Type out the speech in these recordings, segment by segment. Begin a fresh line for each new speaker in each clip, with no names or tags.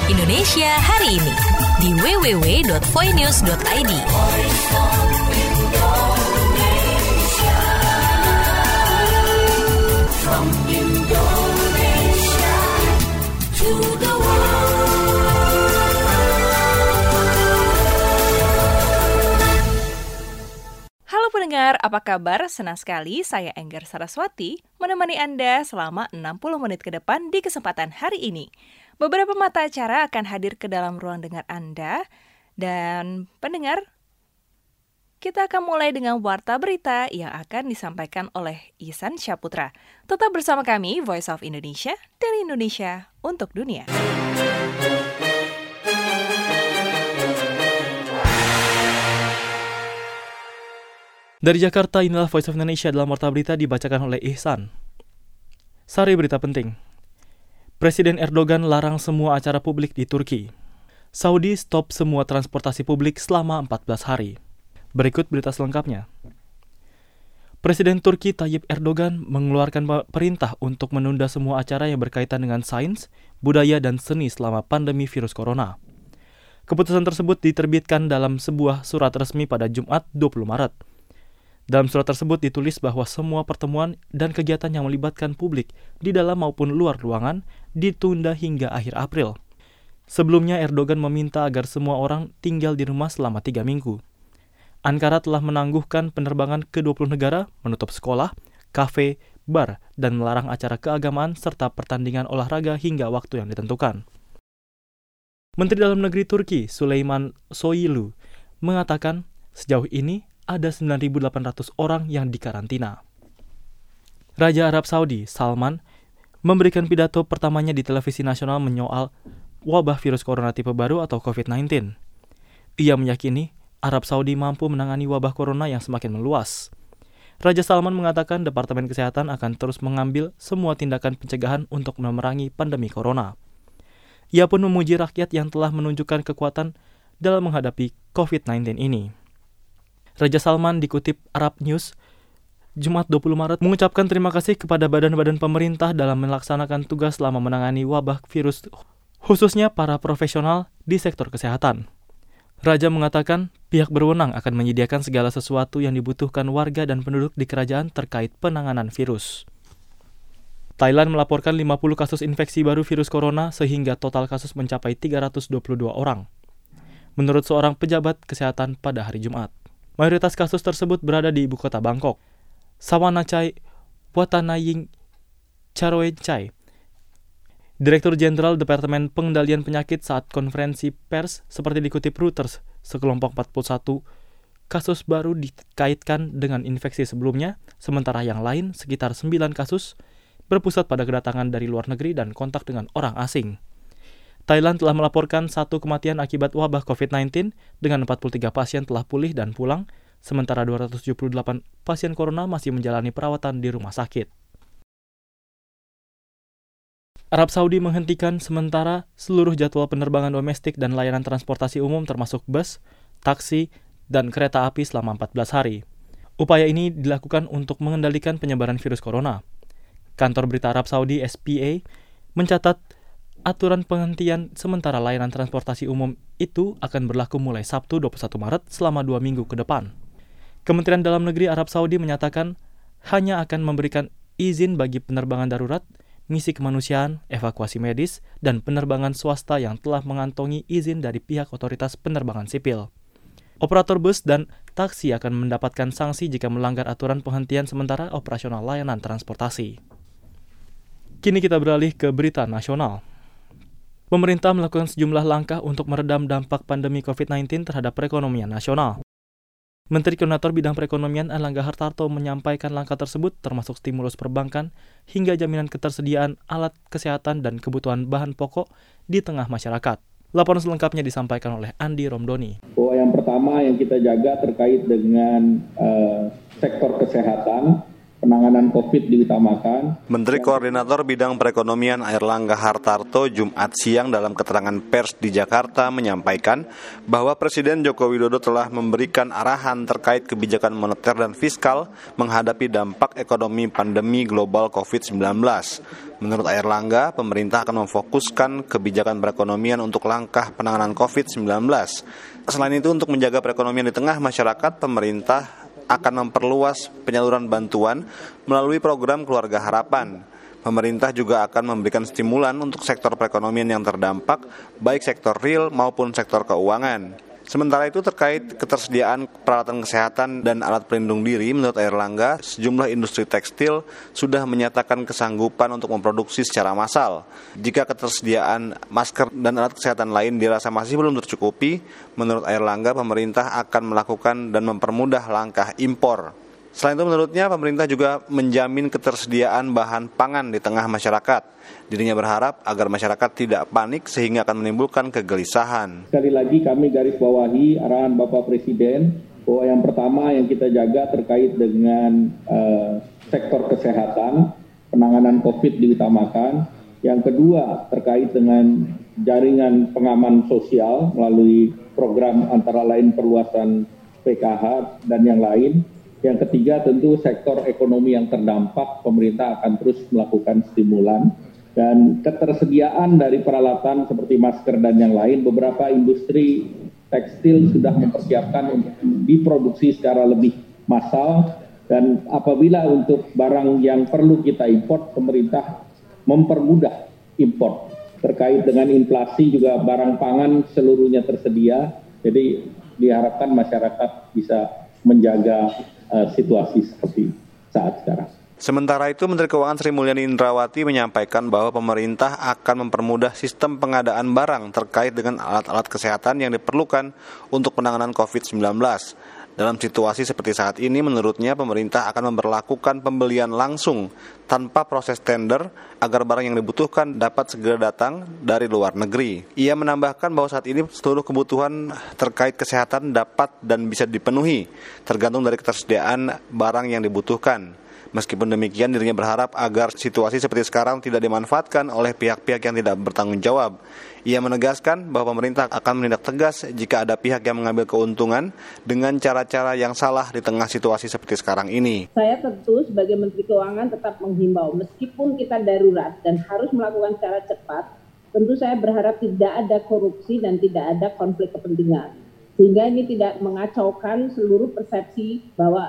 Indonesia hari ini di www.voinews.id. From Indonesia to the Halo pendengar, apa kabar? Senang sekali saya Enggar Saraswati menemani Anda selama 60 menit ke depan di kesempatan hari ini. Beberapa mata acara akan hadir ke dalam ruang dengar Anda. Dan pendengar, kita akan mulai dengan warta berita yang akan disampaikan oleh Ihsan Syaputra. Tetap bersama kami, Voice of Indonesia, dari Indonesia untuk dunia.
Dari Jakarta, inilah Voice of Indonesia dalam warta berita dibacakan oleh Ihsan. Sari berita penting. Presiden Erdogan larang semua acara publik di Turki. Saudi stop semua transportasi publik selama 14 hari. Berikut berita selengkapnya. Presiden Turki Tayyip Erdogan mengeluarkan perintah untuk menunda semua acara yang berkaitan dengan sains, budaya, dan seni selama pandemi virus corona. Keputusan tersebut diterbitkan dalam sebuah surat resmi pada Jumat 20 Maret. Dalam surat tersebut ditulis bahwa semua pertemuan dan kegiatan yang melibatkan publik di dalam maupun luar ruangan ditunda hingga akhir April. Sebelumnya Erdogan meminta agar semua orang tinggal di rumah selama 3 minggu. Ankara telah menangguhkan penerbangan ke 20 negara, menutup sekolah, kafe, bar, dan melarang acara keagamaan serta pertandingan olahraga hingga waktu yang ditentukan. Menteri Dalam Negeri Turki, Süleyman Soylu, mengatakan sejauh ini ada 9.800 orang yang dikarantina. Raja Arab Saudi, Salman, memberikan pidato pertamanya di televisi nasional menyoal wabah virus corona tipe baru atau COVID-19. Ia meyakini Arab Saudi mampu menangani wabah corona yang semakin meluas. Raja Salman mengatakan Departemen Kesehatan akan terus mengambil semua tindakan pencegahan untuk memerangi pandemi corona. Ia pun memuji rakyat yang telah menunjukkan kekuatan dalam menghadapi COVID-19 ini. Raja Salman dikutip Arab News Jumat 20 Maret mengucapkan terima kasih kepada badan-badan pemerintah dalam melaksanakan tugas selama menangani wabah virus, khususnya para profesional di sektor kesehatan. Raja mengatakan pihak berwenang akan menyediakan segala sesuatu yang dibutuhkan warga dan penduduk di kerajaan terkait penanganan virus. Thailand melaporkan 50 kasus infeksi baru virus corona sehingga total kasus mencapai 322 orang. Menurut seorang pejabat kesehatan pada hari Jumat. Mayoritas kasus tersebut berada di ibu kota Bangkok. Sawanachai Watanaying Charoenchai, Direktur Jenderal Departemen Pengendalian Penyakit saat konferensi pers seperti dikutip Reuters, sekelompok 41 kasus baru dikaitkan dengan infeksi sebelumnya, sementara yang lain sekitar 9 kasus berpusat pada kedatangan dari luar negeri dan kontak dengan orang asing. Thailand telah melaporkan 1 kematian akibat wabah COVID-19 dengan 43 pasien telah pulih dan pulang, sementara 278 pasien corona masih menjalani perawatan di rumah sakit. Arab Saudi menghentikan sementara seluruh jadwal penerbangan domestik dan layanan transportasi umum termasuk bus, taksi, dan kereta api selama 14 hari. Upaya ini dilakukan untuk mengendalikan penyebaran virus corona. Kantor berita Arab Saudi SPA mencatat aturan penghentian sementara layanan transportasi umum itu akan berlaku mulai Sabtu 21 Maret selama 2 minggu ke depan. Kementerian Dalam Negeri Arab Saudi menyatakan hanya akan memberikan izin bagi penerbangan darurat, misi kemanusiaan, evakuasi medis, dan penerbangan swasta yang telah mengantongi izin dari pihak otoritas penerbangan sipil. Operator bus dan taksi akan mendapatkan sanksi jika melanggar aturan penghentian sementara operasional layanan transportasi. Kini kita beralih ke berita nasional. Pemerintah melakukan sejumlah langkah untuk meredam dampak pandemi COVID-19 terhadap perekonomian nasional. Menteri Koordinator Bidang Perekonomian Airlangga Hartarto menyampaikan langkah tersebut termasuk stimulus perbankan hingga jaminan ketersediaan alat kesehatan dan kebutuhan bahan pokok di tengah masyarakat. Laporan selengkapnya disampaikan oleh Andi Romdoni.
Yang pertama yang kita jaga terkait dengan sektor kesehatan, penanganan COVID diutamakan.
Menteri Koordinator Bidang Perekonomian Airlangga Hartarto Jumat siang dalam keterangan pers di Jakarta menyampaikan bahwa Presiden Joko Widodo telah memberikan arahan terkait kebijakan moneter dan fiskal menghadapi dampak ekonomi pandemi global COVID-19. Menurut Airlangga, pemerintah akan memfokuskan kebijakan perekonomian untuk langkah penanganan COVID-19. Selain itu, untuk menjaga perekonomian di tengah masyarakat, pemerintah akan memperluas penyaluran bantuan melalui program Keluarga Harapan. Pemerintah juga akan memberikan stimulan untuk sektor perekonomian yang terdampak, baik sektor real maupun sektor keuangan. Sementara itu terkait ketersediaan peralatan kesehatan dan alat pelindung diri, menurut Airlangga, sejumlah industri tekstil sudah menyatakan kesanggupan untuk memproduksi secara massal. Jika ketersediaan masker dan alat kesehatan lain dirasa masih belum tercukupi, menurut Airlangga pemerintah akan melakukan dan mempermudah langkah impor. Selain itu menurutnya pemerintah juga menjamin ketersediaan bahan pangan di tengah masyarakat. Dirinya berharap agar masyarakat tidak panik sehingga akan menimbulkan kegelisahan.
Sekali lagi kami garis bawahi arahan Bapak Presiden bahwa yang pertama yang kita jaga terkait dengan sektor kesehatan, penanganan COVID diutamakan. Yang kedua terkait dengan jaringan pengaman sosial melalui program antara lain perluasan PKH dan yang lain. Yang ketiga tentu sektor ekonomi yang terdampak, pemerintah akan terus melakukan stimulan. Dan ketersediaan dari peralatan seperti masker dan yang lain, beberapa industri tekstil sudah mempersiapkan untuk diproduksi secara lebih massal. Dan apabila untuk barang yang perlu kita import, pemerintah mempermudah import. Terkait dengan inflasi juga barang pangan seluruhnya tersedia, jadi diharapkan masyarakat bisa menjaga situasi seperti saat sekarang.
Sementara itu, Menteri Keuangan Sri Mulyani Indrawati menyampaikan bahwa pemerintah akan mempermudah sistem pengadaan barang terkait dengan alat-alat kesehatan yang diperlukan untuk penanganan COVID-19. Dalam situasi seperti saat ini, menurutnya pemerintah akan memberlakukan pembelian langsung tanpa proses tender agar barang yang dibutuhkan dapat segera datang dari luar negeri. Ia menambahkan bahwa saat ini seluruh kebutuhan terkait kesehatan dapat dan bisa dipenuhi, tergantung dari ketersediaan barang yang dibutuhkan. Meskipun demikian, dirinya berharap agar situasi seperti sekarang tidak dimanfaatkan oleh pihak-pihak yang tidak bertanggung jawab. Ia menegaskan bahwa pemerintah akan menindak tegas jika ada pihak yang mengambil keuntungan dengan cara-cara yang salah di tengah situasi seperti sekarang ini.
Saya tentu sebagai Menteri Keuangan tetap menghimbau, meskipun kita darurat dan harus melakukan secara cepat, tentu saya berharap tidak ada korupsi dan tidak ada konflik kepentingan. Sehingga ini tidak mengacaukan seluruh persepsi bahwa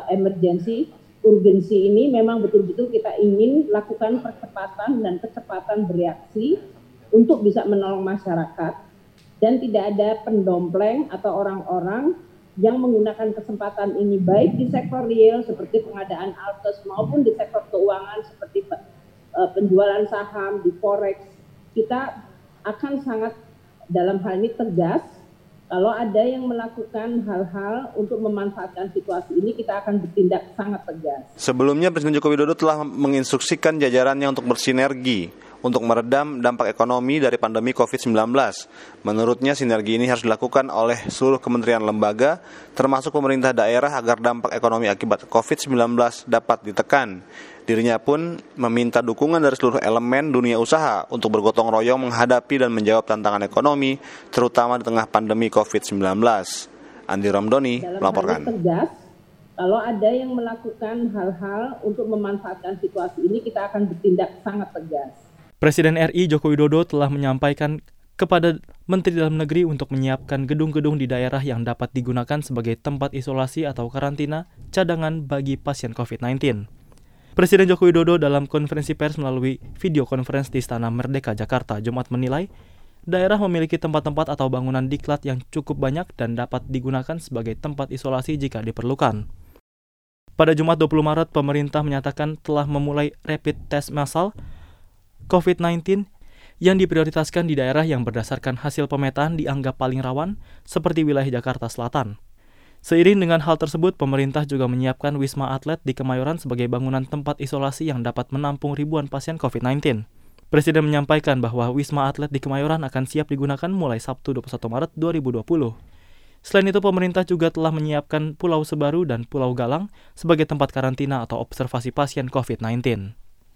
urgensi ini memang betul-betul kita ingin lakukan percepatan dan kecepatan bereaksi untuk bisa menolong masyarakat dan tidak ada pendompleng atau orang-orang yang menggunakan kesempatan ini baik di sektor real seperti pengadaan alkes maupun di sektor keuangan seperti penjualan saham di forex. Kita akan sangat dalam hal ini tegas. Kalau ada yang melakukan hal-hal untuk memanfaatkan situasi ini, kita akan bertindak sangat tegas.
Sebelumnya, Presiden Joko Widodo telah menginstruksikan jajarannya untuk bersinergi untuk meredam dampak ekonomi dari pandemi COVID-19. Menurutnya, sinergi ini harus dilakukan oleh seluruh kementerian lembaga, termasuk pemerintah daerah agar dampak ekonomi akibat COVID-19 dapat ditekan. Dirinya pun meminta dukungan dari seluruh elemen dunia usaha untuk bergotong royong menghadapi dan menjawab tantangan ekonomi, terutama di tengah pandemi COVID-19. Andi Ramdhani melaporkan.
Tegas, kalau ada yang melakukan hal-hal untuk memanfaatkan situasi ini, kita akan bertindak sangat tegas.
Presiden RI Joko Widodo telah menyampaikan kepada Menteri Dalam Negeri untuk menyiapkan gedung-gedung di daerah yang dapat digunakan sebagai tempat isolasi atau karantina cadangan bagi pasien COVID-19. Presiden Joko Widodo dalam konferensi pers melalui video conference di Istana Merdeka, Jakarta, Jumat menilai daerah memiliki tempat-tempat atau bangunan diklat yang cukup banyak dan dapat digunakan sebagai tempat isolasi jika diperlukan. Pada Jumat 20 Maret, pemerintah menyatakan telah memulai rapid test massal COVID-19 yang diprioritaskan di daerah yang berdasarkan hasil pemetaan dianggap paling rawan, seperti wilayah Jakarta Selatan. Seiring dengan hal tersebut, pemerintah juga menyiapkan Wisma Atlet di Kemayoran sebagai bangunan tempat isolasi yang dapat menampung ribuan pasien COVID-19. Presiden menyampaikan bahwa Wisma Atlet di Kemayoran akan siap digunakan mulai Sabtu 21 Maret 2020. Selain itu, pemerintah juga telah menyiapkan Pulau Sebaru dan Pulau Galang sebagai tempat karantina atau observasi pasien COVID-19.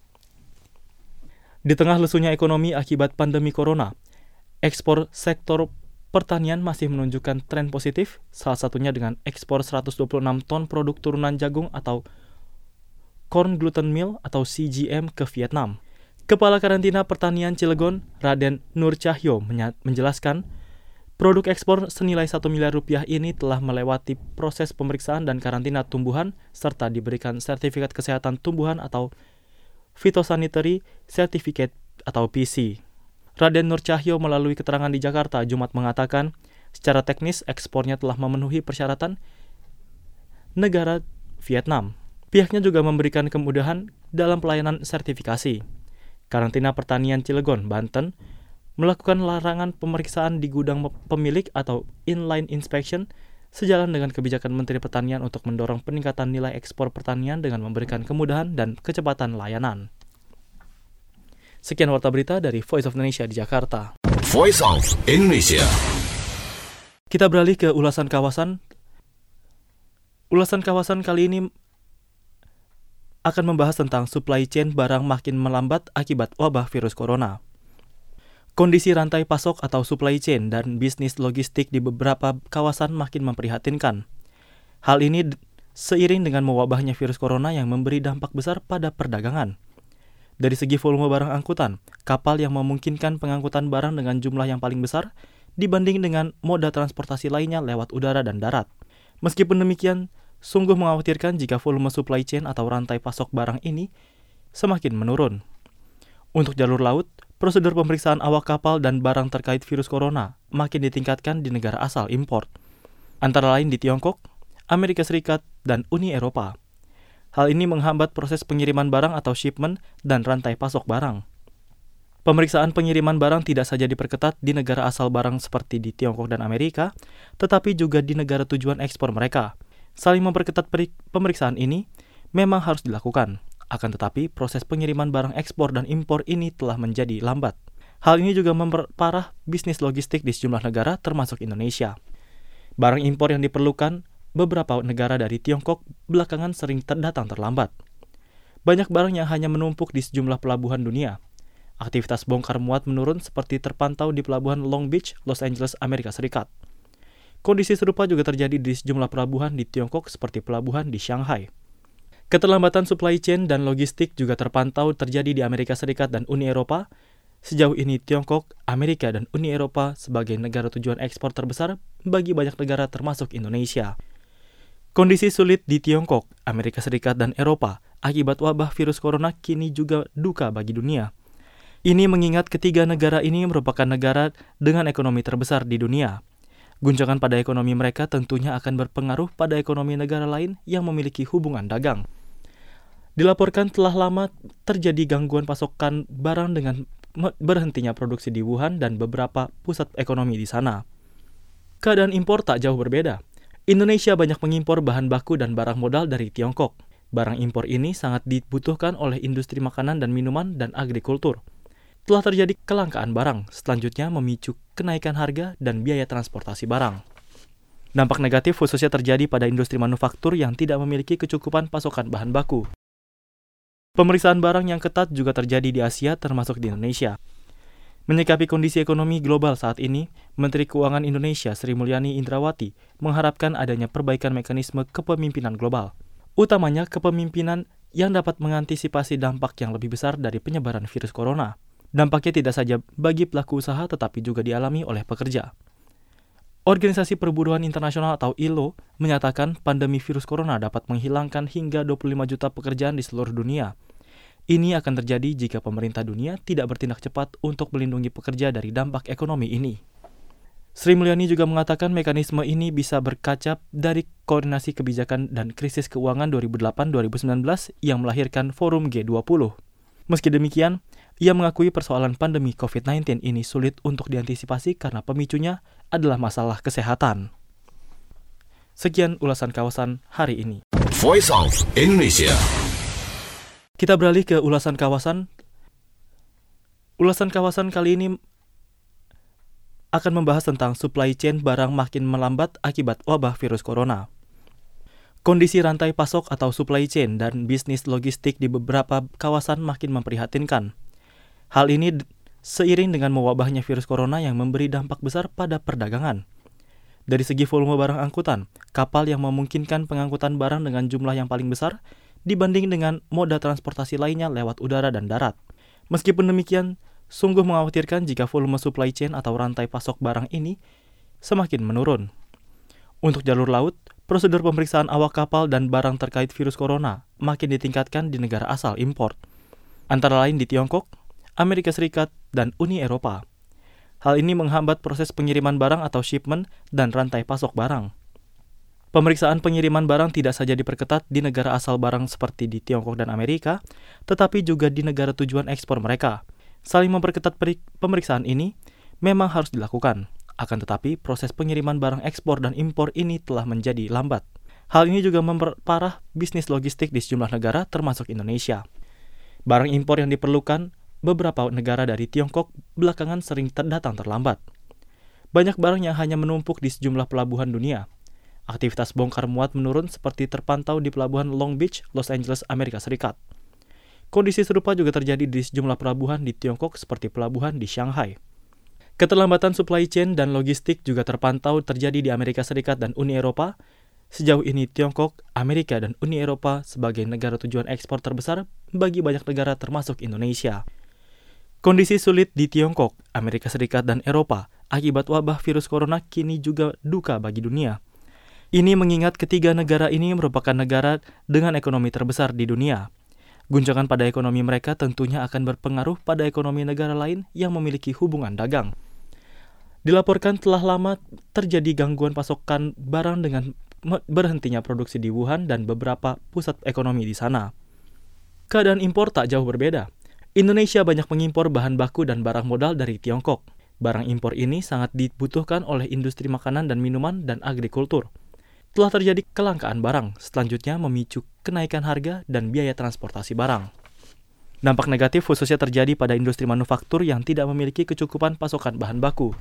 Di tengah lesunya ekonomi akibat pandemi corona, ekspor sektor pertanian masih menunjukkan tren positif, salah satunya dengan ekspor 126 ton produk turunan jagung atau corn gluten meal atau CGM ke Vietnam. Kepala Karantina Pertanian Cilegon, Raden Nur Cahyo, menjelaskan produk ekspor senilai 1 miliar rupiah ini telah melewati proses pemeriksaan dan karantina tumbuhan serta diberikan sertifikat kesehatan tumbuhan atau Phytosanitary Certificate atau PC. Raden Nur Cahyo melalui keterangan di Jakarta Jumat mengatakan, secara teknis ekspornya telah memenuhi persyaratan negara Vietnam. Pihaknya juga memberikan kemudahan dalam pelayanan sertifikasi. Karantina Pertanian Cilegon, Banten, melakukan larangan pemeriksaan di gudang pemilik atau inline inspection sejalan dengan kebijakan Menteri Pertanian untuk mendorong peningkatan nilai ekspor pertanian dengan memberikan kemudahan dan kecepatan layanan. Sekian Warta Berita dari Voice of Indonesia di Jakarta.
Voice of Indonesia.
Kita beralih ke ulasan kawasan. Ulasan kawasan kali ini akan membahas tentang supply chain barang makin melambat akibat wabah virus corona. Kondisi rantai pasok atau supply chain dan bisnis logistik di beberapa kawasan makin memprihatinkan. Hal ini seiring dengan mewabahnya virus corona yang memberi dampak besar pada perdagangan. Dari segi volume barang angkutan, kapal yang memungkinkan pengangkutan barang dengan jumlah yang paling besar dibanding dengan moda transportasi lainnya lewat udara dan darat. Meskipun demikian, sungguh mengkhawatirkan jika volume supply chain atau rantai pasok barang ini semakin menurun. Untuk jalur laut, prosedur pemeriksaan awak kapal dan barang terkait virus corona makin ditingkatkan di negara asal impor, antara lain di Tiongkok, Amerika Serikat, dan Uni Eropa. Hal ini menghambat proses pengiriman barang atau shipment dan rantai pasok barang. Pemeriksaan pengiriman barang tidak saja diperketat di negara asal barang seperti di Tiongkok dan Amerika, tetapi juga di negara tujuan ekspor mereka. Saling memperketat pemeriksaan ini memang harus dilakukan. Akan tetapi, proses pengiriman barang ekspor dan impor ini telah menjadi lambat. Hal ini juga memperparah bisnis logistik di sejumlah negara termasuk Indonesia. Barang impor yang diperlukan beberapa negara dari Tiongkok belakangan sering datang terlambat. Banyak barang yang hanya menumpuk di sejumlah pelabuhan dunia. Aktivitas bongkar muat menurun seperti terpantau di pelabuhan Long Beach, Los Angeles, Amerika Serikat. Kondisi serupa juga terjadi di sejumlah pelabuhan di Tiongkok seperti pelabuhan di Shanghai. Keterlambatan supply chain dan logistik juga terpantau terjadi di Amerika Serikat dan Uni Eropa. Sejauh ini Tiongkok, Amerika, dan Uni Eropa sebagai negara tujuan ekspor terbesar bagi banyak negara termasuk Indonesia. Kondisi sulit di Tiongkok, Amerika Serikat, dan Eropa akibat wabah virus corona kini juga duka bagi dunia. Ini mengingat ketiga negara ini merupakan negara dengan ekonomi terbesar di dunia. Guncangan pada ekonomi mereka tentunya akan berpengaruh pada ekonomi negara lain yang memiliki hubungan dagang. Dilaporkan telah lama terjadi gangguan pasokan barang dengan berhentinya produksi di Wuhan dan beberapa pusat ekonomi di sana. Keadaan impor tak jauh berbeda. Indonesia banyak mengimpor bahan baku dan barang modal dari Tiongkok. Barang impor ini sangat dibutuhkan oleh industri makanan dan minuman dan agrikultur. Telah terjadi kelangkaan barang, selanjutnya memicu kenaikan harga dan biaya transportasi barang. Dampak negatif khususnya terjadi pada industri manufaktur yang tidak memiliki kecukupan pasokan bahan baku. Pemeriksaan barang yang ketat juga terjadi di Asia termasuk di Indonesia. Menyikapi kondisi ekonomi global saat ini, Menteri Keuangan Indonesia Sri Mulyani Indrawati mengharapkan adanya perbaikan mekanisme kepemimpinan global, utamanya kepemimpinan yang dapat mengantisipasi dampak yang lebih besar dari penyebaran virus corona. Dampaknya tidak saja bagi pelaku usaha tetapi juga dialami oleh pekerja. Organisasi Perburuan Internasional atau ILO menyatakan pandemi virus corona dapat menghilangkan hingga 25 juta pekerjaan di seluruh dunia. Ini akan terjadi jika pemerintah dunia tidak bertindak cepat untuk melindungi pekerja dari dampak ekonomi ini. Sri Mulyani juga mengatakan mekanisme ini bisa berkaca dari koordinasi kebijakan dan krisis keuangan 2008-2019 yang melahirkan Forum G20. Meski demikian, ia mengakui persoalan pandemi COVID-19 ini sulit untuk diantisipasi karena pemicunya adalah masalah kesehatan. Sekian ulasan kawasan hari ini.
Voice of Indonesia.
Kita beralih ke ulasan kawasan. Ulasan kawasan kali ini akan membahas tentang supply chain barang makin melambat akibat wabah virus corona. Kondisi rantai pasok atau supply chain dan bisnis logistik di beberapa kawasan makin memprihatinkan. Hal ini seiring dengan mewabahnya virus corona yang memberi dampak besar pada perdagangan. Dari segi volume barang angkutan, kapal yang memungkinkan pengangkutan barang dengan jumlah yang paling besar dibanding dengan moda transportasi lainnya lewat udara dan darat. Meskipun demikian, sungguh mengkhawatirkan jika volume supply chain atau rantai pasok barang ini semakin menurun. Untuk jalur laut, prosedur pemeriksaan awak kapal dan barang terkait virus corona makin ditingkatkan di negara asal impor, antara lain di Tiongkok, Amerika Serikat, dan Uni Eropa. Hal ini menghambat proses pengiriman barang atau shipment dan rantai pasok barang. Pemeriksaan pengiriman barang tidak saja diperketat di negara asal barang seperti di Tiongkok dan Amerika, tetapi juga di negara tujuan ekspor mereka. Saling memperketat pemeriksaan ini memang harus dilakukan, akan tetapi proses pengiriman barang ekspor dan impor ini telah menjadi lambat. Hal ini juga memperparah bisnis logistik di sejumlah negara termasuk Indonesia. Barang impor yang diperlukan beberapa negara dari Tiongkok belakangan sering datang terlambat. Banyak barang yang hanya menumpuk di sejumlah pelabuhan dunia. Aktivitas bongkar muat menurun seperti terpantau di pelabuhan Long Beach, Los Angeles, Amerika Serikat. Kondisi serupa juga terjadi di sejumlah pelabuhan di Tiongkok seperti pelabuhan di Shanghai. Keterlambatan supply chain dan logistik juga terpantau terjadi di Amerika Serikat dan Uni Eropa. Sejauh ini Tiongkok, Amerika, dan Uni Eropa sebagai negara tujuan ekspor terbesar bagi banyak negara termasuk Indonesia. Kondisi sulit di Tiongkok, Amerika Serikat, dan Eropa akibat wabah virus corona kini juga duka bagi dunia. Ini mengingat ketiga negara ini merupakan negara dengan ekonomi terbesar di dunia. Guncangan pada ekonomi mereka tentunya akan berpengaruh pada ekonomi negara lain yang memiliki hubungan dagang. Dilaporkan telah lama terjadi gangguan pasokan barang dengan berhentinya produksi di Wuhan dan beberapa pusat ekonomi di sana. Keadaan impor tak jauh berbeda. Indonesia banyak mengimpor bahan baku dan barang modal dari Tiongkok. Barang impor ini sangat dibutuhkan oleh industri makanan dan minuman dan agrikultur. Telah terjadi kelangkaan barang, selanjutnya memicu kenaikan harga dan biaya transportasi barang. Dampak negatif khususnya terjadi pada industri manufaktur yang tidak memiliki kecukupan pasokan bahan baku.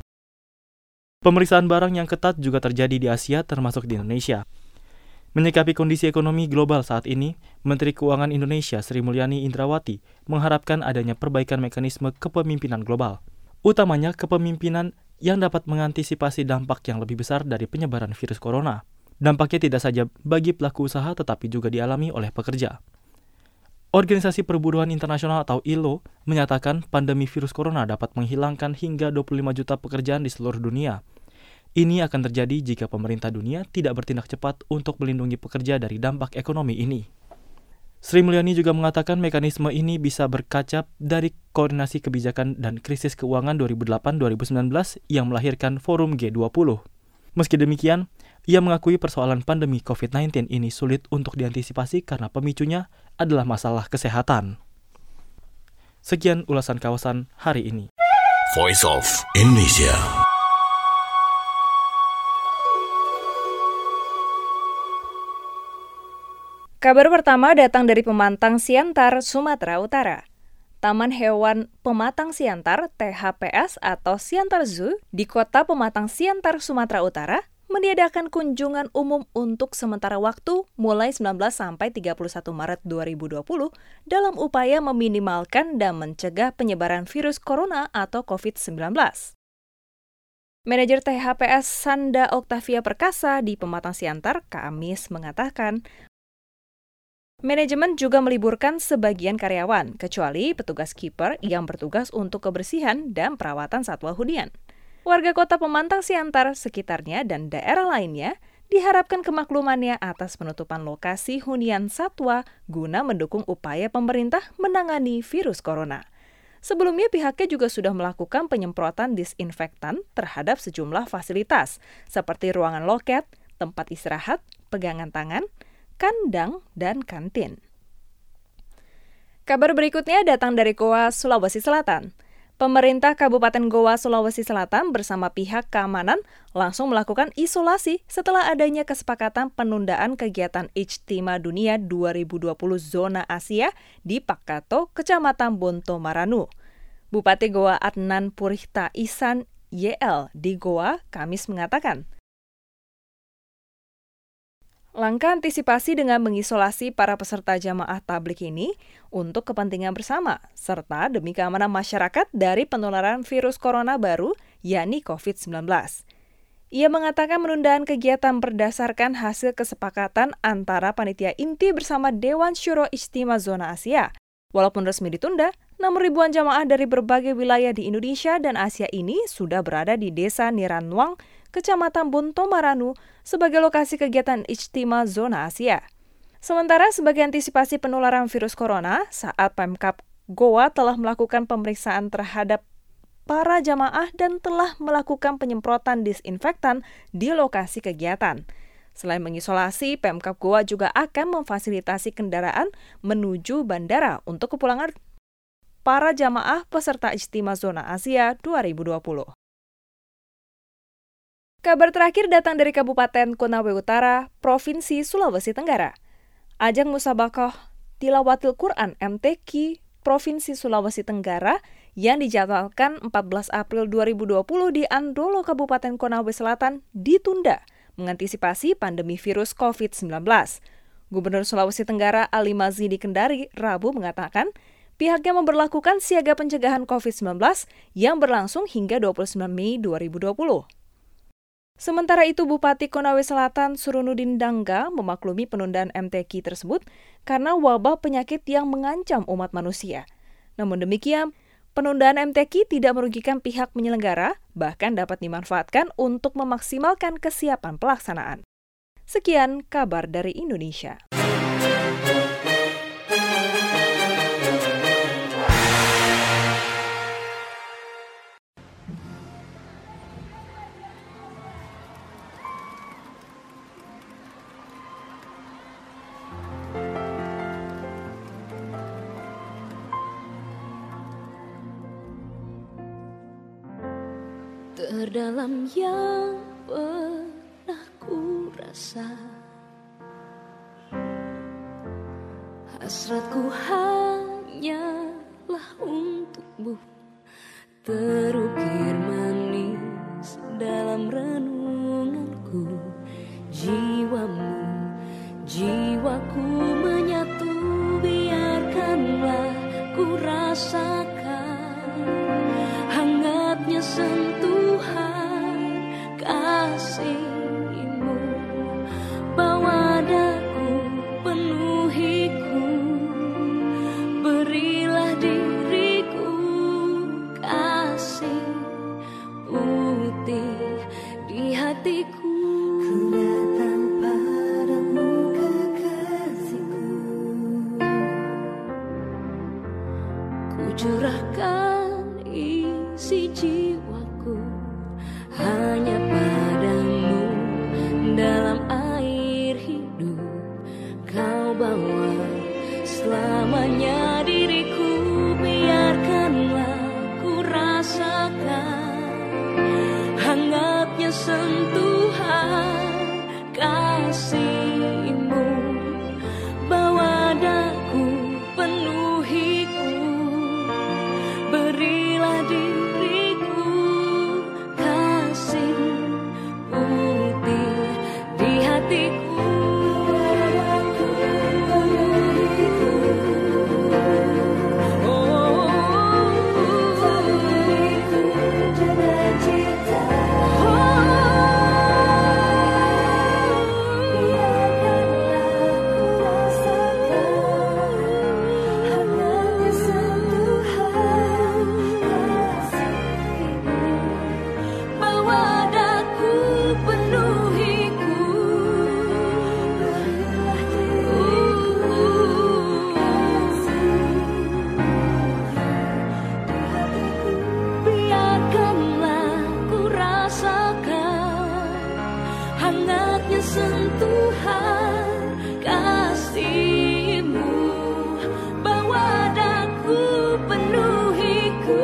Pemeriksaan barang yang ketat juga terjadi di Asia termasuk di Indonesia. Menyikapi kondisi ekonomi global saat ini, Menteri Keuangan Indonesia Sri Mulyani Indrawati mengharapkan adanya perbaikan mekanisme kepemimpinan global, utamanya kepemimpinan yang dapat mengantisipasi dampak yang lebih besar dari penyebaran virus corona. Dampaknya tidak saja bagi pelaku usaha tetapi juga dialami oleh pekerja. Organisasi Perburuan Internasional atau ILO menyatakan pandemi virus corona dapat menghilangkan hingga 25 juta pekerjaan di seluruh dunia. Ini akan terjadi jika pemerintah dunia tidak bertindak cepat untuk melindungi pekerja dari dampak ekonomi ini. Sri Mulyani juga mengatakan mekanisme ini bisa berkaca dari koordinasi kebijakan dan krisis keuangan 2008-2019 yang melahirkan Forum G20. Meski demikian, ia mengakui persoalan pandemi COVID-19 ini sulit untuk diantisipasi karena pemicunya adalah masalah kesehatan. Sekian ulasan kawasan hari ini.
Voice of Indonesia.
Kabar pertama datang dari Pematang Siantar, Sumatera Utara. Taman Hewan Pematang Siantar (THPS) atau Siantar Zoo di Kota Pematang Siantar, Sumatera Utara meniadakan kunjungan umum untuk sementara waktu mulai 19 sampai 31 Maret 2020 dalam upaya meminimalkan dan mencegah penyebaran virus corona atau COVID-19. Manajer THPS Sanda Oktavia Perkasa di Pematang Siantar, Kamis, mengatakan manajemen juga meliburkan sebagian karyawan, kecuali petugas kiper yang bertugas untuk kebersihan dan perawatan satwa hunian. Warga kota Pematang Siantar, sekitarnya, dan daerah lainnya diharapkan kemaklumannya atas penutupan lokasi hunian satwa guna mendukung upaya pemerintah menangani virus corona. Sebelumnya pihaknya juga sudah melakukan penyemprotan disinfektan terhadap sejumlah fasilitas, seperti ruangan loket, tempat istirahat, pegangan tangan, kandang, dan kantin. Kabar berikutnya datang dari Goa, Sulawesi Selatan. Pemerintah Kabupaten Goa, Sulawesi Selatan bersama pihak keamanan langsung melakukan isolasi setelah adanya kesepakatan penundaan kegiatan Ijtima Dunia 2020 Zona Asia di Pakato, Kecamatan Bonto Maranu. Bupati Goa Adnan Purihta Ihsan YL di Goa Kamis mengatakan, langkah antisipasi dengan mengisolasi para peserta jamaah tabligh ini untuk kepentingan bersama, serta demi keamanan masyarakat dari penularan virus corona baru, yakni COVID-19. Ia mengatakan penundaan kegiatan berdasarkan hasil kesepakatan antara panitia inti bersama Dewan Syuro Ijtima Zona Asia. Walaupun resmi ditunda, namun ribuan jamaah dari berbagai wilayah di Indonesia dan Asia ini sudah berada di Desa Niranwang, Kecamatan Bonto Maranu, sebagai lokasi kegiatan Ijtima Zona Asia. Sementara sebagai antisipasi penularan virus corona, saat Pemkab Goa telah melakukan pemeriksaan terhadap para jamaah dan telah melakukan penyemprotan disinfektan di lokasi kegiatan. Selain mengisolasi, Pemkab Goa juga akan memfasilitasi kendaraan menuju bandara untuk kepulangan para jamaah peserta Ijtima Zona Asia 2020. Kabar terakhir datang dari Kabupaten Konawe Utara, Provinsi Sulawesi Tenggara. Ajang Musabaqah Tilawatil Quran MTQ Provinsi Sulawesi Tenggara yang dijadwalkan 14 April 2020 di Andolo, Kabupaten Konawe Selatan ditunda mengantisipasi pandemi virus COVID-19. Gubernur Sulawesi Tenggara Ali Mazidi Kendari Rabu mengatakan pihaknya memberlakukan siaga pencegahan COVID-19 yang berlangsung hingga 29 Mei 2020. Sementara itu, Bupati Konawe Selatan Surunudin Dangga memaklumi penundaan MTQ tersebut karena wabah penyakit yang mengancam umat manusia. Namun demikian, penundaan MTQ tidak merugikan pihak penyelenggara, bahkan dapat dimanfaatkan untuk memaksimalkan kesiapan pelaksanaan. Sekian kabar dari Indonesia.
Terdalam yang pernah ku rasa, hasratku hanyalah untukmu, terukir manis dalam renunganku. Jiwamu, jiwaku menyatu, biarkanlah ku rasakan hangatnya sentuhan kasih-Mu. Bawa daku, penuhiku, berilah diriku kasih putih di hatiku. Ku datang padamu kekasihku, ku curahkan isi jiwaku hanya padamu. Dalam air hidup kau bawa selamanya diriku, biarkanlah ku rasakan hangatnya sentuhan kasih-Mu. Bawa daku, penuhiku, berilah diriku kasih putih di hatiku. Hangatnya sentuhan kasih-Mu. Bawa daku, penuhiku,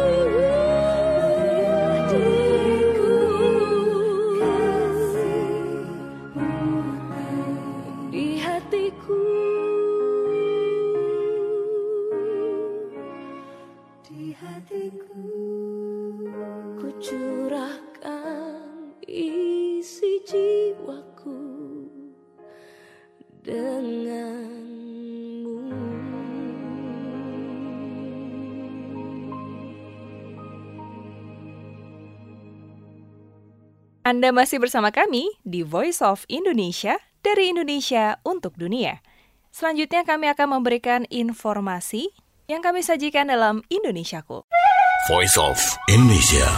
diriku di hatiku, di hatiku. Ku
Anda masih bersama kami di Voice of Indonesia, dari Indonesia untuk dunia. Selanjutnya kami akan memberikan informasi yang kami sajikan dalam Indonesiaku.
Voice of Indonesia.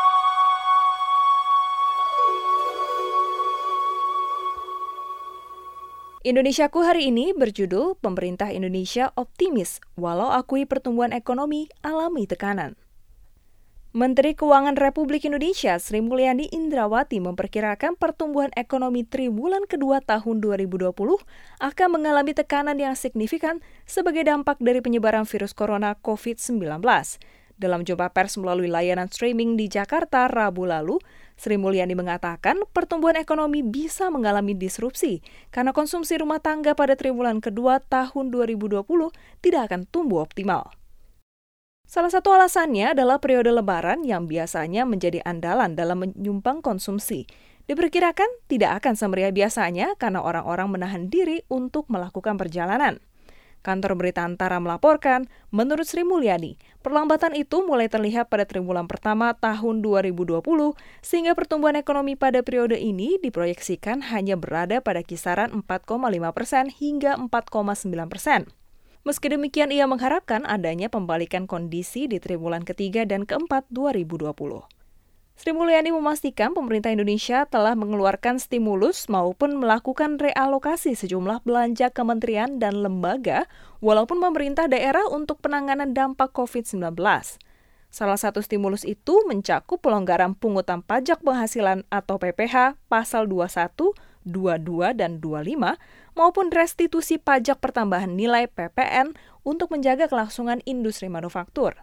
Indonesiaku hari ini berjudul Pemerintah Indonesia Optimis Walau Akui Pertumbuhan Ekonomi Alami Tekanan. Menteri Keuangan Republik Indonesia Sri Mulyani Indrawati memperkirakan pertumbuhan ekonomi triwulan kedua tahun 2020 akan mengalami tekanan yang signifikan sebagai dampak dari penyebaran virus corona COVID-19. Dalam jumpa pers melalui layanan streaming di Jakarta Rabu lalu, Sri Mulyani mengatakan pertumbuhan ekonomi bisa mengalami disrupsi karena konsumsi rumah tangga pada triwulan kedua tahun 2020 tidak akan tumbuh optimal. Salah satu alasannya adalah periode lebaran yang biasanya menjadi andalan dalam menyumbang konsumsi. Diperkirakan tidak akan semeriah biasanya karena orang-orang menahan diri untuk melakukan perjalanan. Kantor Berita Antara melaporkan, menurut Sri Mulyani, perlambatan itu mulai terlihat pada triwulan pertama tahun 2020, sehingga pertumbuhan ekonomi pada periode ini diproyeksikan hanya berada pada kisaran 4,5% hingga 4,9%. Meski demikian, ia mengharapkan adanya pembalikan kondisi di triwulan ketiga dan keempat 2020. Sri Mulyani memastikan pemerintah Indonesia telah mengeluarkan stimulus maupun melakukan realokasi sejumlah belanja kementerian dan lembaga walaupun pemerintah daerah untuk penanganan dampak COVID-19. Salah satu stimulus itu mencakup pelonggaran pungutan pajak penghasilan atau PPH pasal 21, 22, dan 25 maupun restitusi pajak pertambahan nilai PPN untuk menjaga kelangsungan industri manufaktur.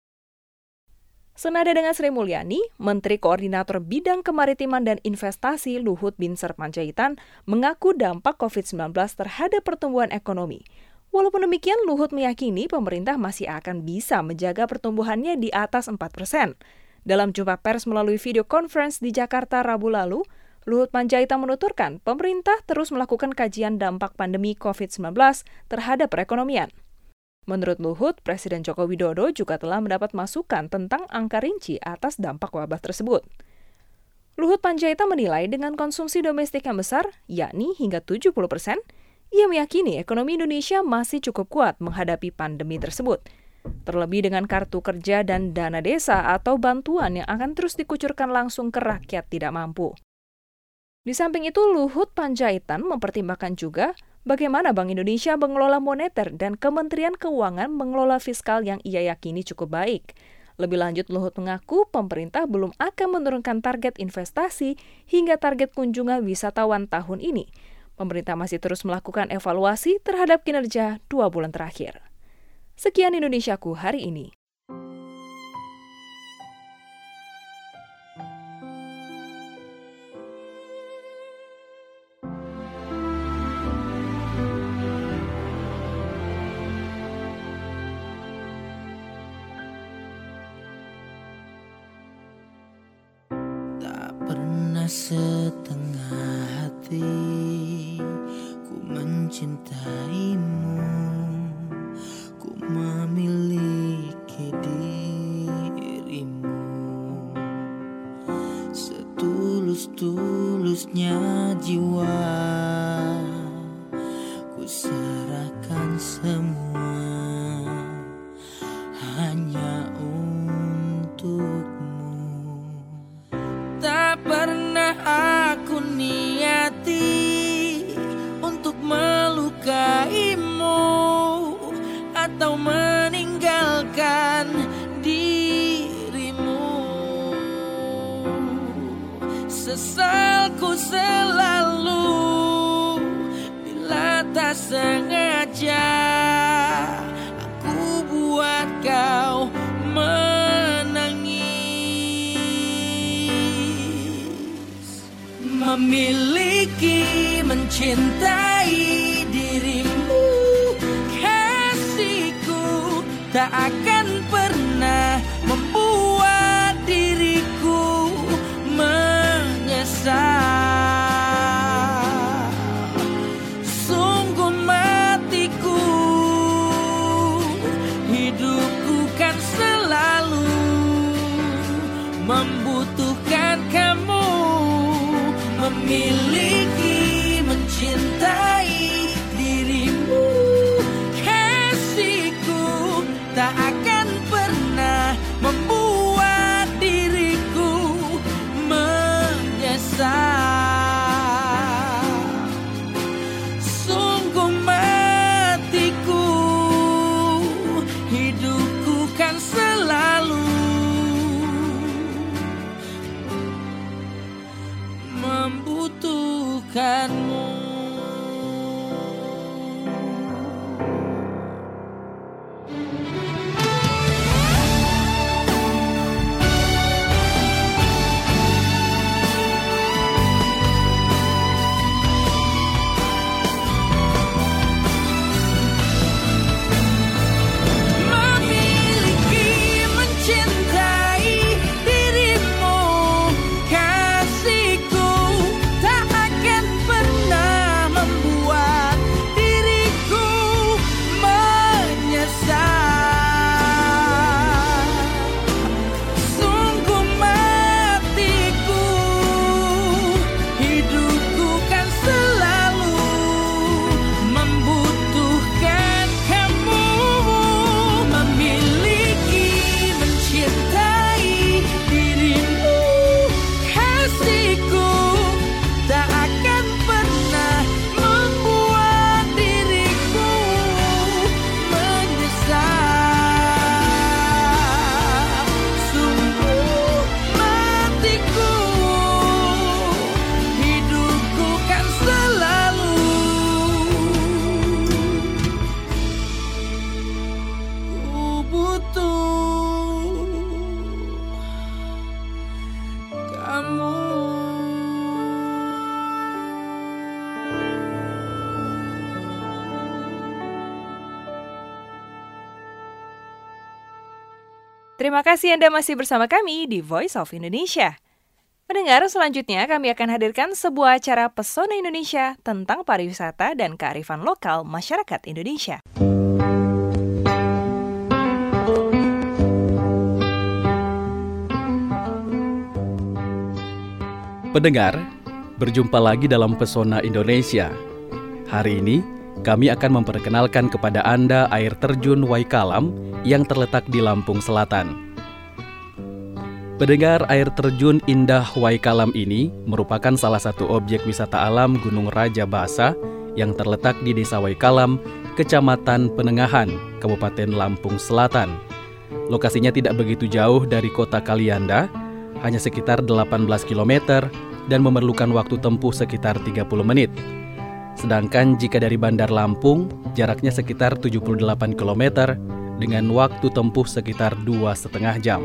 Senada dengan Sri Mulyani, Menteri Koordinator Bidang Kemaritiman dan Investasi Luhut Binsar Panjaitan mengaku dampak COVID-19 terhadap pertumbuhan ekonomi. Walaupun demikian, Luhut meyakini pemerintah masih akan bisa menjaga pertumbuhannya di atas 4%. Dalam jumpa pers melalui video conference di Jakarta Rabu lalu, Luhut Panjaitan menuturkan pemerintah terus melakukan kajian dampak pandemi COVID-19 terhadap perekonomian. Menurut Luhut, Presiden Joko Widodo juga telah mendapat masukan tentang angka rinci atas dampak wabah tersebut. Luhut Panjaitan menilai dengan konsumsi domestik yang besar, yakni hingga 70%, ia meyakini ekonomi Indonesia masih cukup kuat menghadapi pandemi tersebut. Terlebih dengan kartu kerja dan dana desa atau bantuan yang akan terus dikucurkan langsung ke rakyat tidak mampu. Di samping itu, Luhut Panjaitan mempertimbangkan juga bagaimana Bank Indonesia mengelola moneter dan Kementerian Keuangan mengelola fiskal yang ia yakini cukup baik. Lebih lanjut, Luhut mengaku pemerintah belum akan menurunkan target investasi hingga target kunjungan wisatawan tahun ini. Pemerintah masih terus melakukan evaluasi terhadap kinerja 2 bulan terakhir. Sekian Indonesiaku hari ini.
Setengah hati ku mencintaimu, ku memiliki dirimu, setulus-tulusnya jiwa ku serahkan semua hanya untukmu. Tak pernah aku niati untuk melukaimu atau meninggalkan dirimu. Sesalku selalu bila tak sengaja aku buat kau memiliki, mencintai dirimu, kasihku tak akan pernah membuat diriku menyesal. Sungguh matiku, hidupku kan selalu membutuhkan kamu. memiliki, mencintai dirimu. Kasihku tak akan pernah membuat diriku menyesal. Sungguh matiku, hidupku kan selalu membutuhkanmu. Memiliki, mencintai dirimu. Kasihku tak akan pernah membuat diriku menyesal. Sungguh matiku, hidupku kan selalu membutuhkan kamu. Memiliki, mencintai dirimu. Kasihku tak akan pernah membuat diriku menyesal. Sungguh matiku, hidupku kan selalu ku butuh kamu.
Terima kasih Anda masih bersama kami di Voice of Indonesia. Pendengar, selanjutnya kami akan hadirkan sebuah acara Pesona Indonesia tentang pariwisata dan kearifan lokal masyarakat Indonesia.
Pendengar, berjumpa lagi dalam Pesona Indonesia. Hari ini, kami akan memperkenalkan kepada Anda air terjun Waikalam yang terletak di Lampung Selatan. Pendengar, air terjun indah Waikalam ini merupakan salah satu objek wisata alam Gunung Raja Basa yang terletak di Desa Waikalam, Kecamatan Penengahan, Kabupaten Lampung Selatan. Lokasinya tidak begitu jauh dari kota Kalianda, hanya sekitar 18 km dan memerlukan waktu tempuh sekitar 30 menit. Sedangkan jika dari Bandar Lampung, jaraknya sekitar 78 km dengan waktu tempuh sekitar 2,5 jam.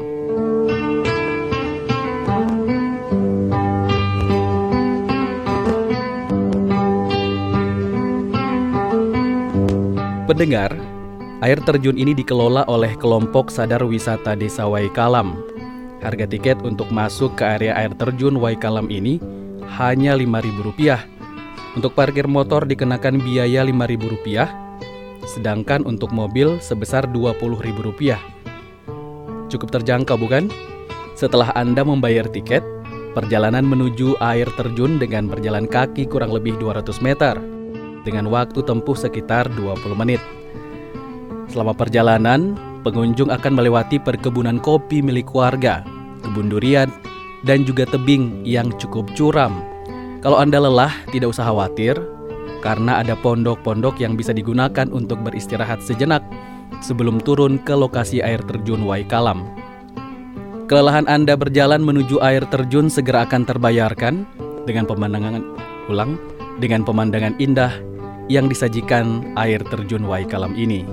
Pendengar, air terjun ini dikelola oleh kelompok Sadar Wisata Desa Waikalam. Harga tiket untuk masuk ke area air terjun Waikalam ini hanya Rp5.000. Untuk parkir motor dikenakan biaya Rp5.000, sedangkan untuk mobil sebesar Rp20.000. Cukup terjangkau bukan? Setelah Anda membayar tiket, perjalanan menuju air terjun dengan berjalan kaki kurang lebih 200 meter dengan waktu tempuh sekitar 20 menit. Selama perjalanan, pengunjung akan melewati perkebunan kopi milik warga, kebun durian, dan juga tebing yang cukup curam. Kalau Anda lelah, tidak usah khawatir, karena ada pondok-pondok yang bisa digunakan untuk beristirahat sejenak sebelum turun ke lokasi air terjun Waikalam. Kelelahan Anda berjalan menuju air terjun segera akan terbayarkan dengan pemandangan indah yang disajikan air terjun Waikalam ini.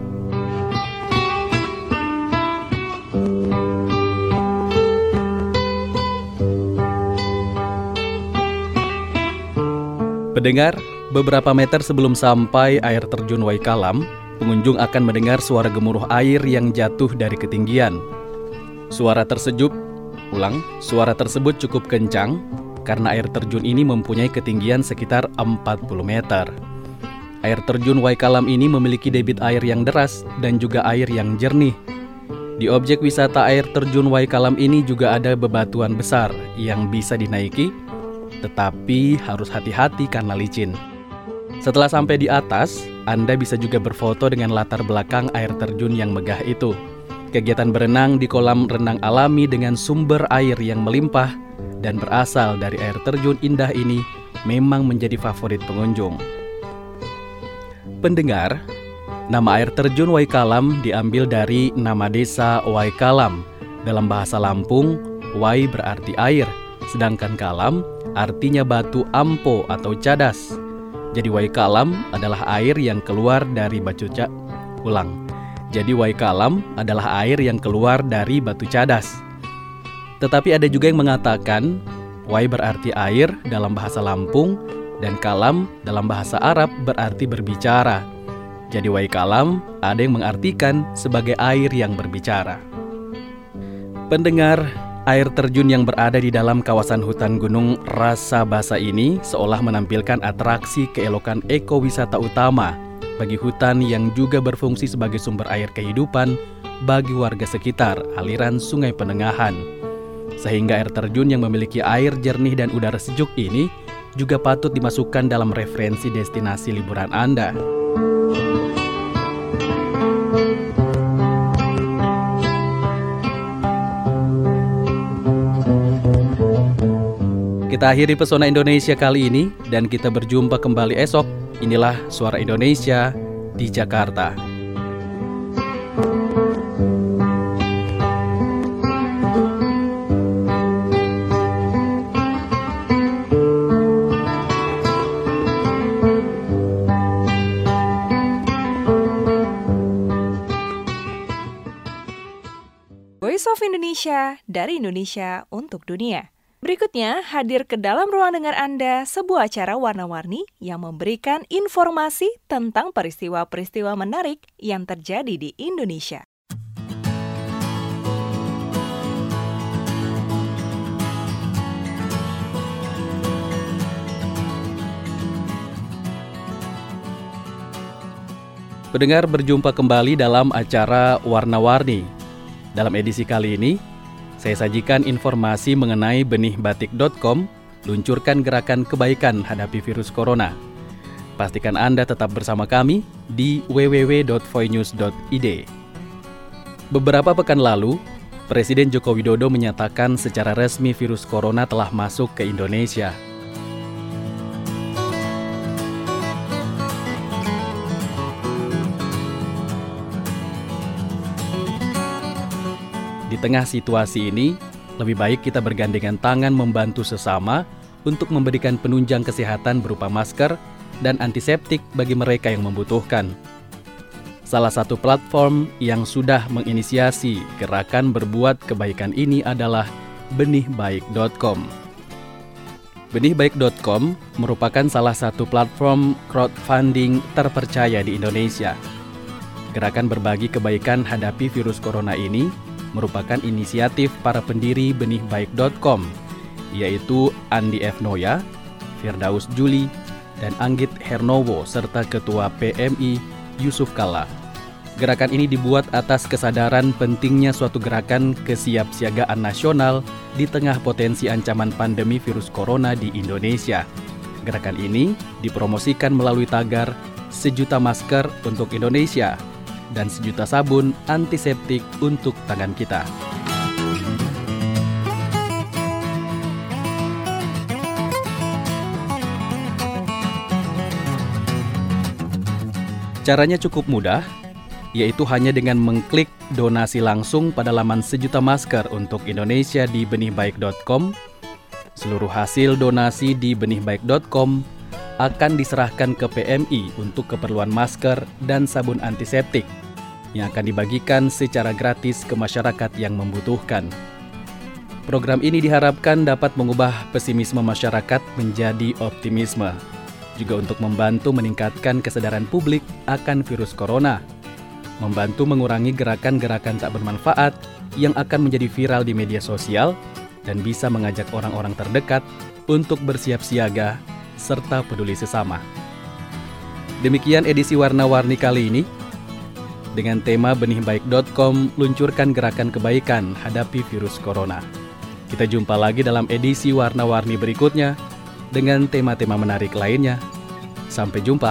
Pendengar, beberapa meter sebelum sampai air terjun Waikalam, pengunjung akan mendengar suara gemuruh air yang jatuh dari ketinggian. Suara tersebut cukup kencang karena air terjun ini mempunyai ketinggian sekitar 40 meter. Air terjun Waikalam ini memiliki debit air yang deras dan juga air yang jernih. Di objek wisata air terjun Waikalam ini juga ada bebatuan besar yang bisa dinaiki tetapi harus hati-hati karena licin. Setelah sampai di atas, Anda bisa juga berfoto dengan latar belakang air terjun yang megah itu. Kegiatan berenang di kolam renang alami dengan sumber air yang melimpah dan berasal dari air terjun indah ini memang menjadi favorit pengunjung. Pendengar, nama air terjun Waikalam diambil dari nama desa Waikalam. Dalam bahasa Lampung, Wai berarti air, sedangkan Kalam artinya batu ampo atau cadas. Jadi Waikalam adalah air yang keluar dari Jadi Waikalam adalah air yang keluar dari batu cadas. Tetapi ada juga yang mengatakan Wai berarti air dalam bahasa Lampung dan Kalam dalam bahasa Arab berarti berbicara. Jadi Waikalam ada yang mengartikan sebagai air yang berbicara. Pendengar, air terjun yang berada di dalam kawasan hutan gunung Rasa Basa ini seolah menampilkan atraksi keelokan ekowisata utama bagi hutan yang juga berfungsi sebagai sumber air kehidupan bagi warga sekitar aliran Sungai Penengahan. Sehingga air terjun yang memiliki air jernih dan udara sejuk ini juga patut dimasukkan dalam referensi destinasi liburan Anda. Kita akhiri Pesona Indonesia kali ini dan kita berjumpa kembali esok. Inilah Suara Indonesia di Jakarta.
Voice of Indonesia, dari Indonesia untuk dunia. Berikutnya, hadir ke dalam ruang dengar Anda sebuah acara warna-warni yang memberikan informasi tentang peristiwa-peristiwa menarik yang terjadi di Indonesia.
Pendengar, berjumpa kembali dalam acara Warna-Warni. Dalam edisi kali ini, saya sajikan informasi mengenai benihbatik.com, luncurkan gerakan kebaikan hadapi virus corona. Pastikan Anda tetap bersama kami di www.voinews.id. Beberapa pekan lalu, Presiden Joko Widodo menyatakan secara resmi virus corona telah masuk ke Indonesia. Di tengah situasi ini, lebih baik kita bergandengan tangan membantu sesama untuk memberikan penunjang kesehatan berupa masker dan antiseptik bagi mereka yang membutuhkan. Salah satu platform yang sudah menginisiasi gerakan berbuat kebaikan ini adalah benihbaik.com. Benihbaik.com merupakan salah satu platform crowdfunding terpercaya di Indonesia. Gerakan berbagi kebaikan hadapi virus corona ini merupakan inisiatif para pendiri benihbaik.com, yaitu Andi F. Noya, Firdaus Juli, dan Anggit Hernowo, serta Ketua PMI Yusuf Kalla. Gerakan ini dibuat atas kesadaran pentingnya suatu gerakan kesiapsiagaan nasional di tengah potensi ancaman pandemi virus corona di Indonesia. Gerakan ini dipromosikan melalui tagar "Sejuta masker untuk Indonesia" dan 1 juta sabun antiseptik untuk tangan kita. Caranya cukup mudah, yaitu hanya dengan mengklik donasi langsung pada laman 1 juta masker untuk Indonesia di benihbaik.com. Seluruh hasil donasi di benihbaik.com akan diserahkan ke PMI untuk keperluan masker dan sabun antiseptik yang akan dibagikan secara gratis ke masyarakat yang membutuhkan. Program ini diharapkan dapat mengubah pesimisme masyarakat menjadi optimisme, juga untuk membantu meningkatkan kesadaran publik akan virus corona, membantu mengurangi gerakan-gerakan tak bermanfaat yang akan menjadi viral di media sosial, dan bisa mengajak orang-orang terdekat untuk bersiap siaga serta peduli sesama. Demikian edisi Warna-Warni kali ini. Dengan tema benihbaik.com luncurkan gerakan kebaikan hadapi virus corona. Kita jumpa lagi dalam edisi Warna-Warni berikutnya. dengan tema-tema menarik lainnya. Sampai jumpa.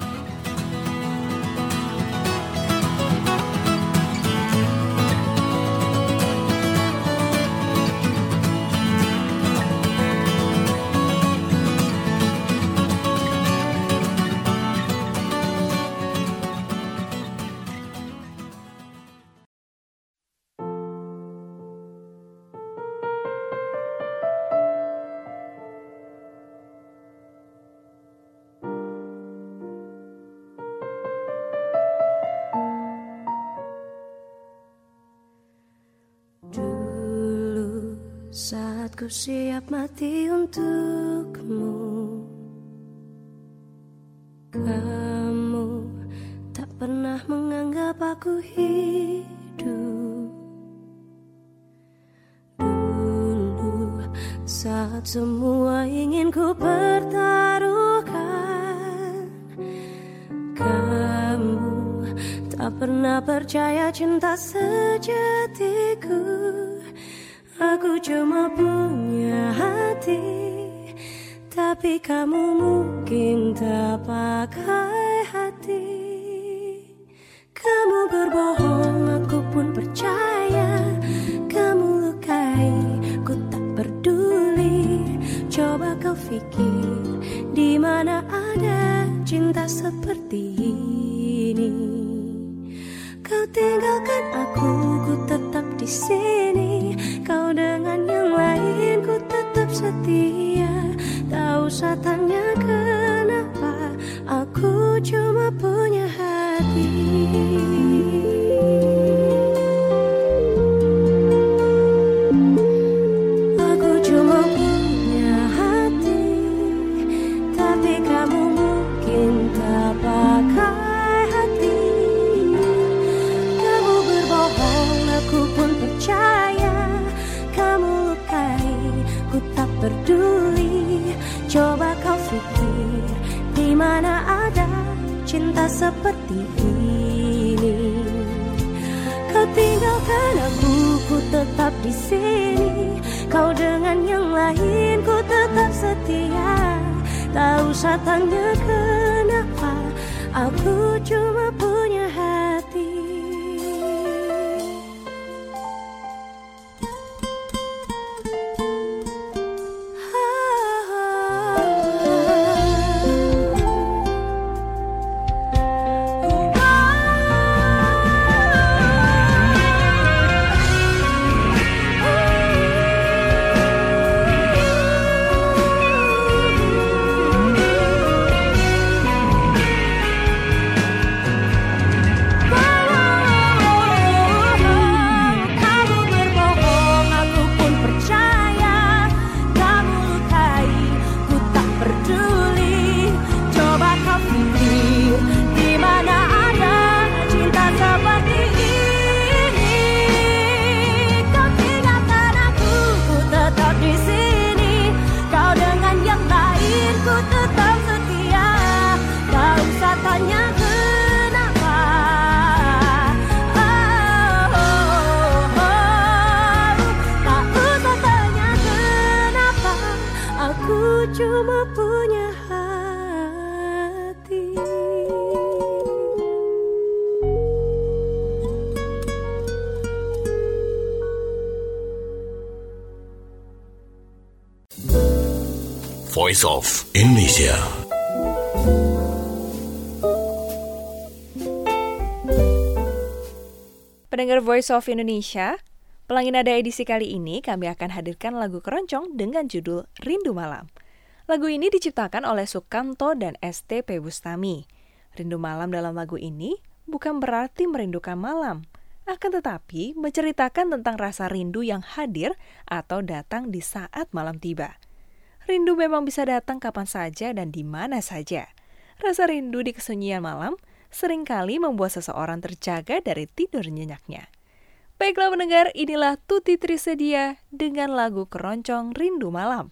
Saat ku siap mati untukmu, kamu tak pernah menganggap aku hidup. Dulu saat semua ingin ku pertaruhkan, kamu tak pernah percaya cinta sejatiku. Aku cuma punya hati, tapi kamu mungkin tak pakai hati. Kamu berbohong, aku pun percaya. Kamu lukai, ku tak peduli. Coba kau pikir, di mana ada cinta seperti ini? Kau tinggalkan aku, ku tetap di sini. Kau dengan yang lain, ku tetap setia. Tak usah tanya kenapa, aku cuma punya hati. Aku cuma punya hati, tapi kamu mungkin tak pakai hati. Kamu berbohong, aku pun percaya. Kamu lukai, ku tak peduli. Coba kau pikir, di mana ada cinta seperti ini? Kau tinggalkan aku, ku tetap di sini. Kau dengan yang lain, ku tetap setia. Tak usah tanya kenapa, aku cuma punya hati. Cuma punya hati.
Voice of Indonesia.
Pendengar Voice of Indonesia, Pelangi Nada edisi kali ini kami akan hadirkan lagu keroncong dengan judul Rindu Malam. Lagu ini diciptakan oleh Sukamto dan STP Bustami. Rindu malam dalam lagu ini bukan berarti merindukan malam, akan tetapi menceritakan tentang rasa rindu yang hadir atau datang di saat malam tiba. Rindu memang bisa datang kapan saja dan di mana saja. Rasa rindu di kesunyian malam seringkali membuat seseorang terjaga dari tidur nyenyaknya. Baiklah pendengar, inilah Tuti Trisedia dengan lagu keroncong Rindu Malam.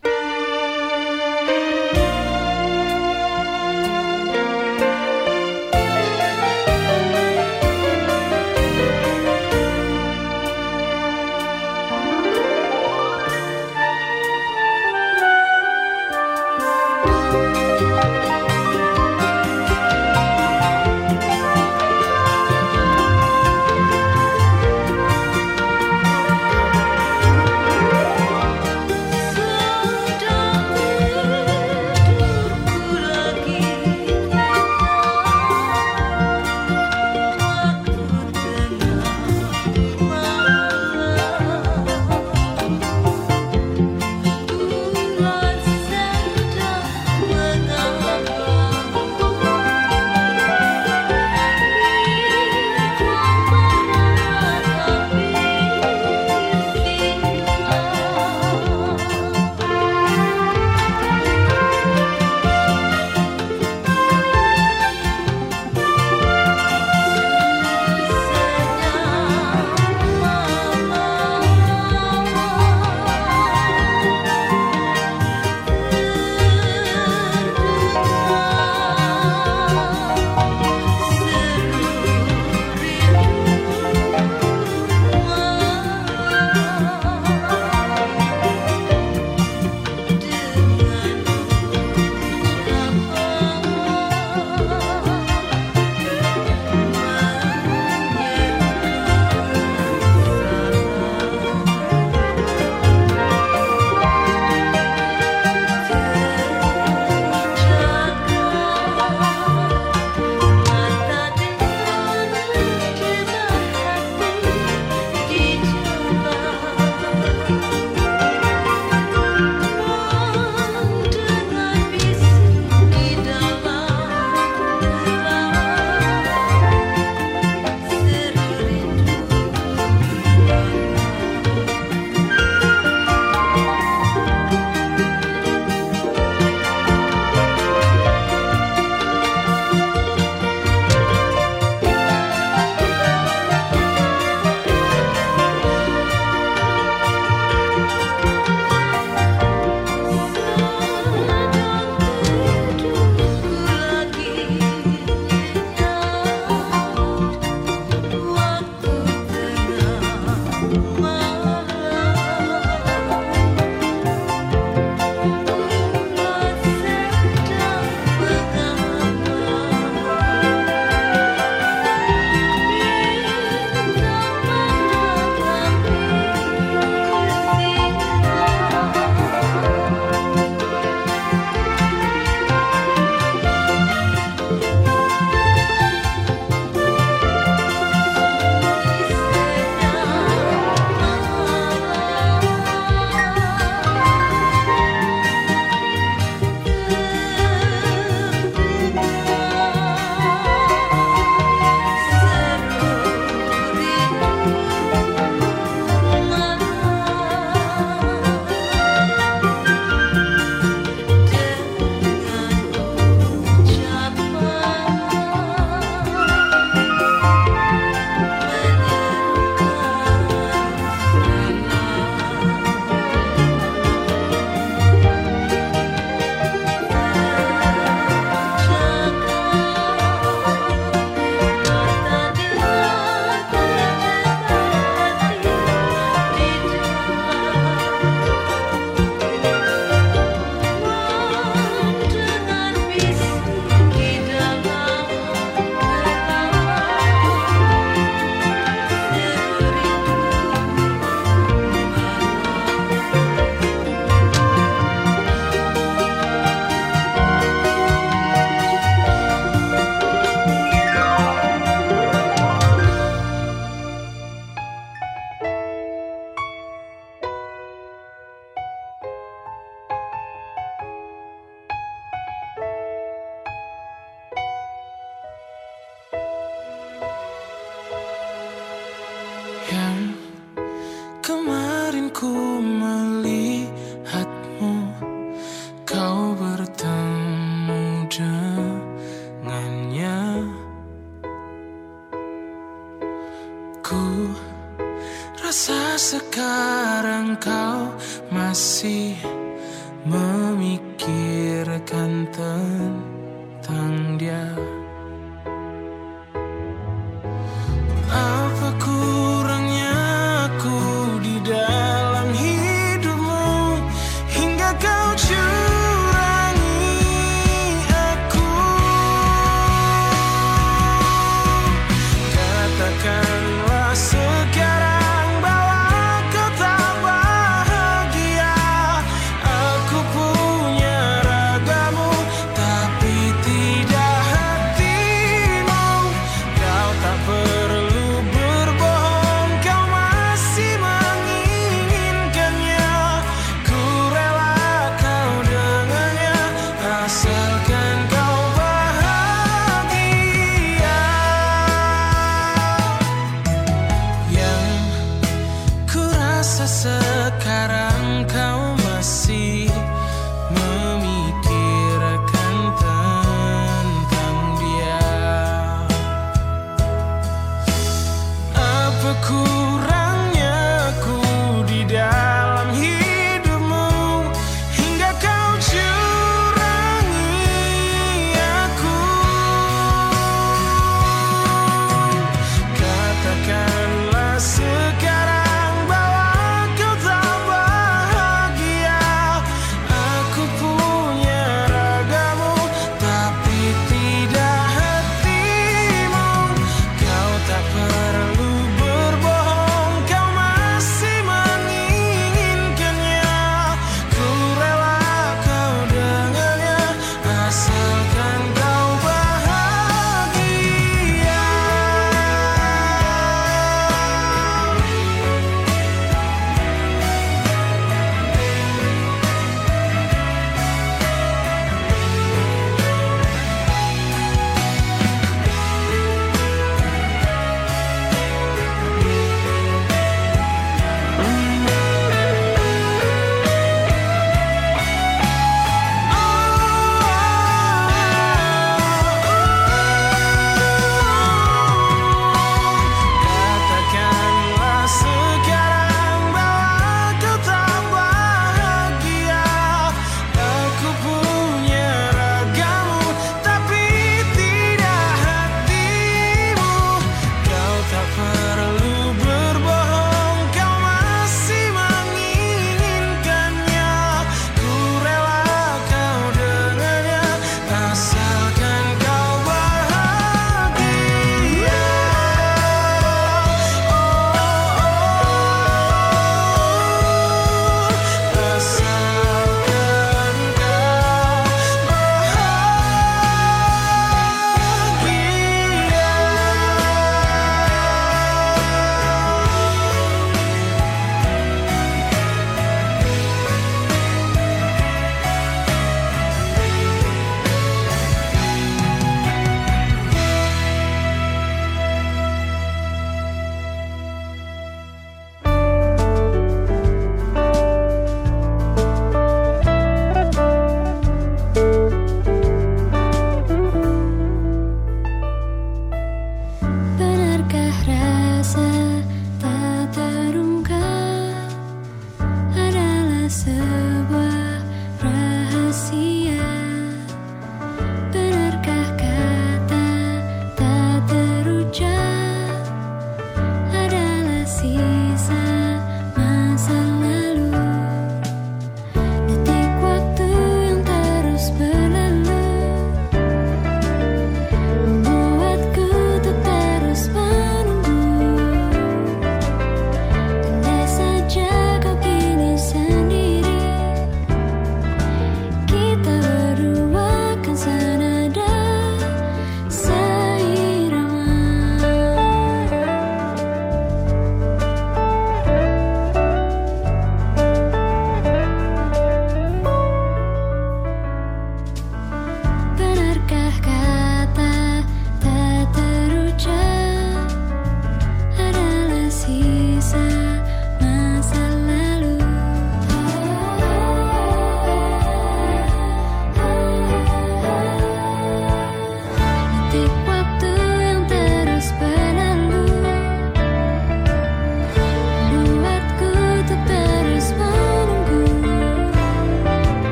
tentang dia. Apa kurangnya aku di dalam hidupmu hingga kau curangi aku. Katakanlah sekarang bahwa kau tak bahagia. Aku punya ragamu tapi tidak hati.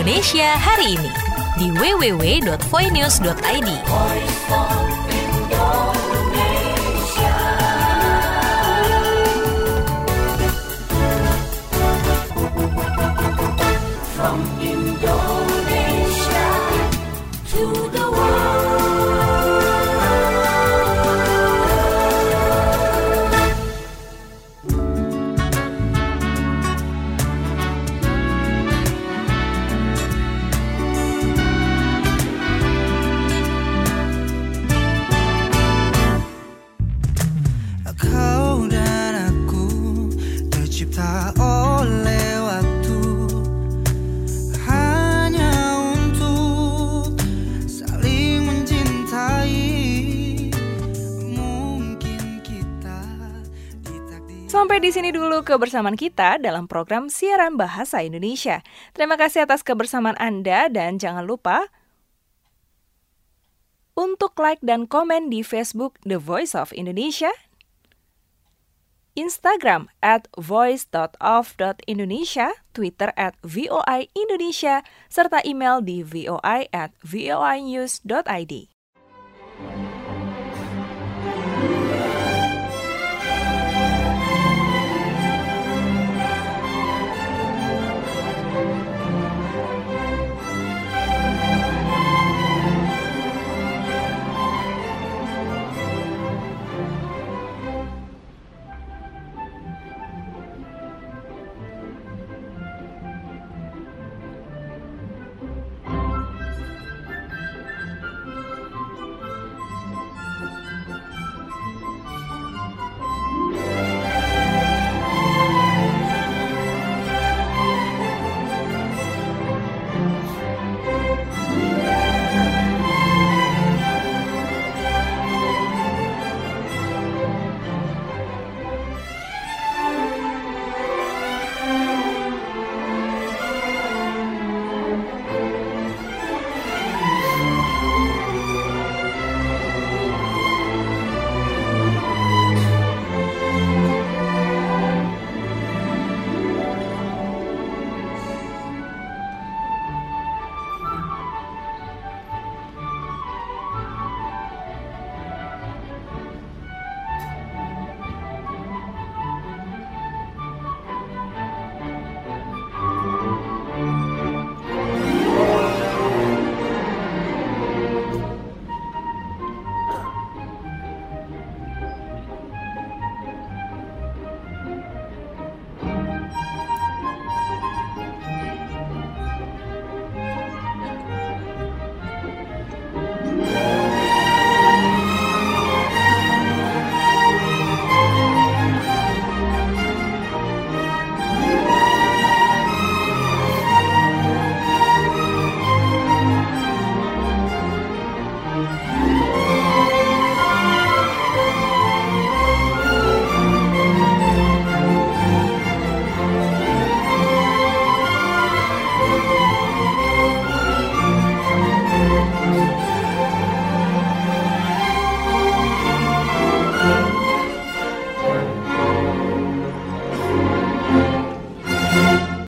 Indonesia hari ini di www.voinews.id.
From Indonesia to the world. Kau dan aku tercipta oleh waktu, hanya untuk saling mencintai. Mungkin kita ditakdir.
Sampai di sini dulu kebersamaan kita dalam program Siaran Bahasa Indonesia. Terima kasih atas kebersamaan Anda dan jangan lupa untuk like dan komen di Facebook The Voice of Indonesia, Instagram @voice.of.indonesia, Twitter @VOI Indonesia, serta email di voi@voinews.id.